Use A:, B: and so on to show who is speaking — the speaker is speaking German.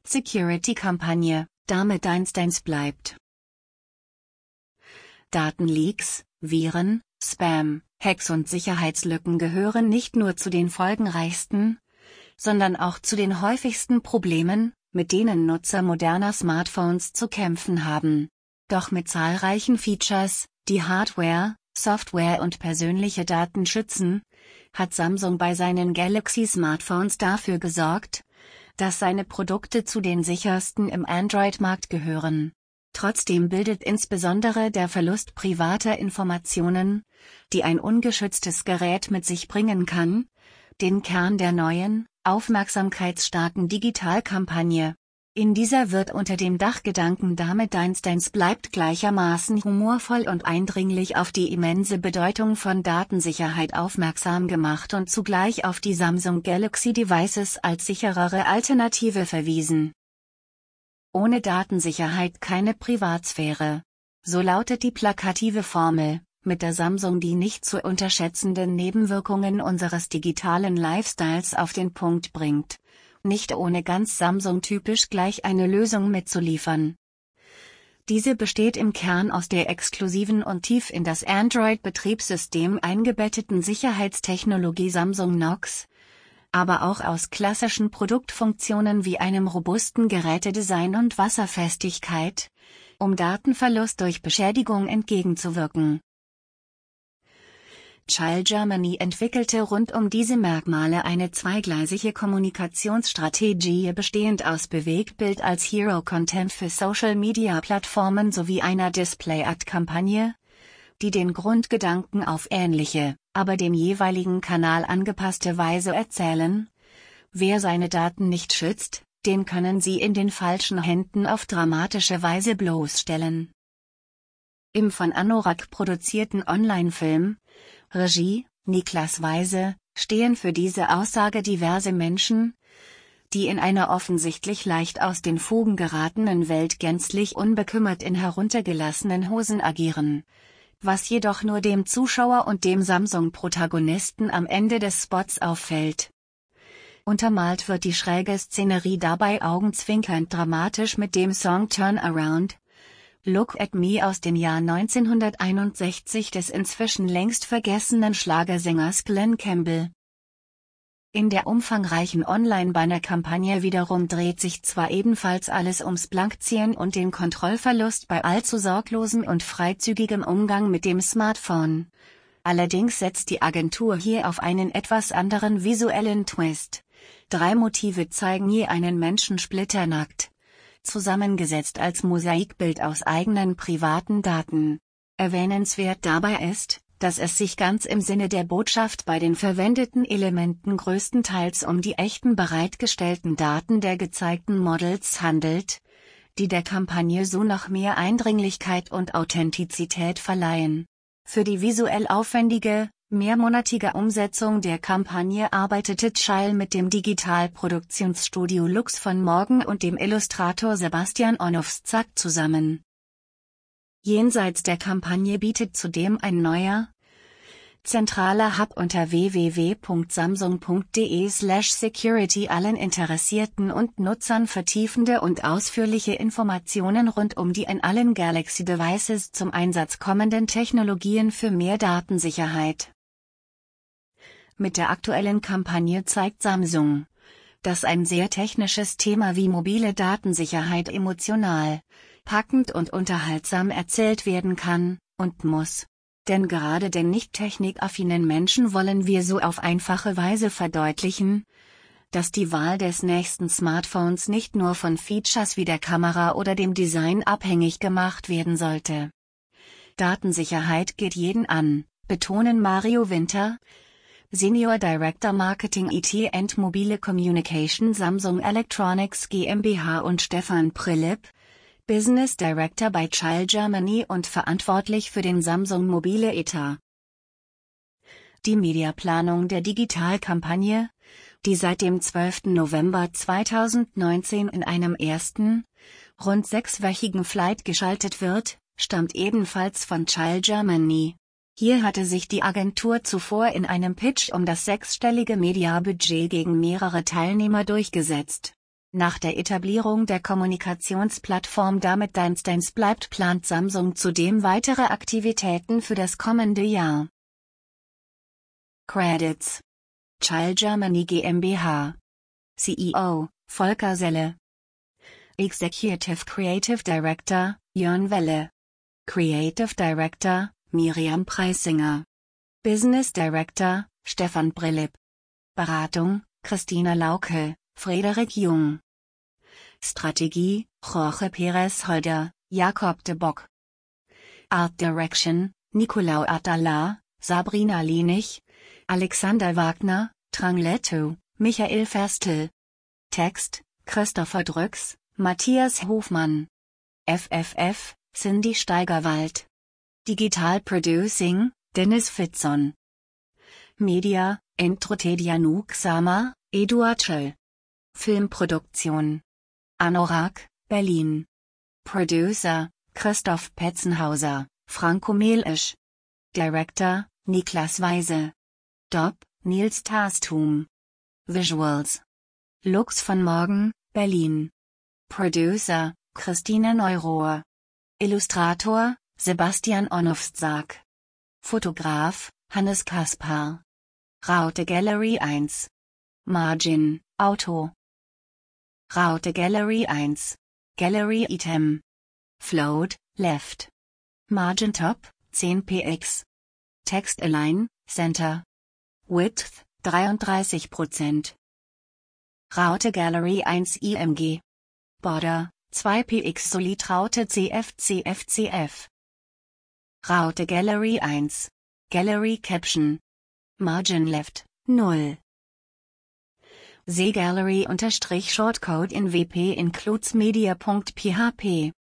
A: Security-Kampagne, damit Einsteins bleibt. Datenleaks, Viren, Spam, Hacks und Sicherheitslücken gehören nicht nur zu den folgenreichsten, sondern auch zu den häufigsten Problemen, mit denen Nutzer moderner Smartphones zu kämpfen haben. Doch mit zahlreichen Features, die Hardware, Software und persönliche Daten schützen, hat Samsung bei seinen Galaxy-Smartphones dafür gesorgt, dass seine Produkte zu den sichersten im Android-Markt gehören. Trotzdem bildet insbesondere der Verlust privater Informationen, die ein ungeschütztes Gerät mit sich bringen kann, den Kern der neuen, aufmerksamkeitsstarken Digitalkampagne. In dieser wird unter dem Dachgedanken damit Einsteins bleibt gleichermaßen humorvoll und eindringlich auf die immense Bedeutung von Datensicherheit aufmerksam gemacht und zugleich auf die Samsung Galaxy Devices als sicherere Alternative verwiesen. Ohne Datensicherheit keine Privatsphäre. So lautet die plakative Formel, mit der Samsung die nicht zu unterschätzenden Nebenwirkungen unseres digitalen Lifestyles auf den Punkt bringt. Nicht ohne ganz Samsung-typisch gleich eine Lösung mitzuliefern. Diese besteht im Kern aus der exklusiven und tief in das Android-Betriebssystem eingebetteten Sicherheitstechnologie Samsung Knox, aber auch aus klassischen Produktfunktionen wie einem robusten Gerätedesign und Wasserfestigkeit, um Datenverlust durch Beschädigung entgegenzuwirken. Child Germany entwickelte rund um diese Merkmale eine zweigleisige Kommunikationsstrategie bestehend aus Bewegtbild als Hero-Content für Social-Media-Plattformen sowie einer Display-Ad-Kampagne, die den Grundgedanken auf ähnliche, aber dem jeweiligen Kanal angepasste Weise erzählen: Wer seine Daten nicht schützt, den können sie in den falschen Händen auf dramatische Weise bloßstellen. Im von Anorak produzierten Online-Film, Regie, Niklas Weise, stehen für diese Aussage diverse Menschen, die in einer offensichtlich leicht aus den Fugen geratenen Welt gänzlich unbekümmert in heruntergelassenen Hosen agieren, was jedoch nur dem Zuschauer und dem Samsung-Protagonisten am Ende des Spots auffällt. Untermalt wird die schräge Szenerie dabei augenzwinkernd dramatisch mit dem Song Turn Around, Look at Me aus dem Jahr 1961 des inzwischen längst vergessenen Schlagersängers Glen Campbell. In der umfangreichen Online-Banner-Kampagne wiederum dreht sich zwar ebenfalls alles ums Blankziehen und den Kontrollverlust bei allzu sorglosem und freizügigem Umgang mit dem Smartphone. Allerdings setzt die Agentur hier auf einen etwas anderen visuellen Twist. 3 Motive zeigen je einen Menschen splitternackt, zusammengesetzt als Mosaikbild aus eigenen privaten Daten. Erwähnenswert dabei ist, dass es sich ganz im Sinne der Botschaft bei den verwendeten Elementen größtenteils um die echten bereitgestellten Daten der gezeigten Models handelt, die der Kampagne so noch mehr Eindringlichkeit und Authentizität verleihen. Für die visuell aufwendige, mehrmonatige Umsetzung der Kampagne arbeitete Child mit dem Digitalproduktionsstudio Lux von Morgen und dem Illustrator Sebastian Onufszak zusammen. Jenseits der Kampagne bietet zudem ein neuer, zentraler Hub unter www.samsung.de/security allen Interessierten und Nutzern vertiefende und ausführliche Informationen rund um die in allen Galaxy Devices zum Einsatz kommenden Technologien für mehr Datensicherheit. Mit der aktuellen Kampagne zeigt Samsung, dass ein sehr technisches Thema wie mobile Datensicherheit emotional, packend und unterhaltsam erzählt werden kann und muss. Denn gerade den nicht technikaffinen Menschen wollen wir so auf einfache Weise verdeutlichen, dass die Wahl des nächsten Smartphones nicht nur von Features wie der Kamera oder dem Design abhängig gemacht werden sollte. Datensicherheit geht jeden an, betonen Mario Winter, Senior Director Marketing IT and Mobile Communication Samsung Electronics GmbH und Stefan Prillip, Business Director bei Child Germany und verantwortlich für den Samsung Mobile Etat. Die Mediaplanung der Digitalkampagne, die seit dem 12. November 2019 in einem ersten, rund 6-wöchigen Flight geschaltet wird, stammt ebenfalls von Child Germany. Hier hatte sich die Agentur zuvor in einem Pitch um das 6-stellige Mediabudget gegen mehrere Teilnehmer durchgesetzt. Nach der Etablierung der Kommunikationsplattform damit Dance bleibt plant Samsung zudem weitere Aktivitäten für das kommende Jahr. Credits: Child Germany GmbH. CEO: Volker Selle. Executive Creative Director: Jörn Welle. Creative Director: Miriam Preisinger. Business Director: Stefan Brillip. Beratung: Christina Lauke, Frederik Jung. Strategie: Jorge Perez Holder, Jakob de Bock. Art Direction: Nicolau Atala, Sabrina Lienig, Alexander Wagner, Trang Leto, Michael Ferstel. Text: Christopher Drüx, Matthias Hofmann. FFF: Cindy Steigerwald. Digital Producing: Dennis Fitzon. Media: Entrotedia Nuxama, Eduard Schöll. Filmproduktion: Anorak, Berlin. Producer: Christoph Petzenhauser, Franco Melisch. Director: Niklas Weise. Dop: Nils Tastum. Visuals: Lux von Morgen, Berlin. Producer: Christine Neurohr. Illustrator: Sebastian Onufszak. Fotograf: Hannes Kaspar. Raute Gallery 1. Margin: Auto. Raute Gallery 1. Gallery Item. Float: Left. Margin Top: 10 px. Text Align: Center. Width: 33%. Raute Gallery 1 IMG. Border: 2 px Solid Raute CF. Raute Gallery 1. Gallery Caption. Margin Left: 0. See Gallery_Shortcode in WP includes media.php.